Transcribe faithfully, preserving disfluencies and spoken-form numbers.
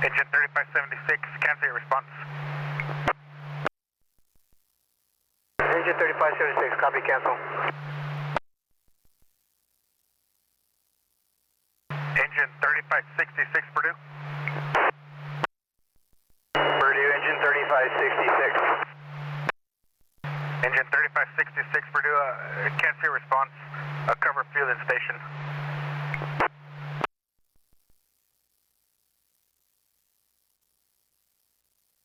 Engine thirty-five seventy-six, cancel your response. Engine thirty-five seventy-six, copy, cancel. Engine thirty-five sixty-six, Purdue. Purdue, engine thirty-five sixty-six. Engine thirty-five sixty-six, Purdue, uh, cancel your response. Uh, cover fueling station.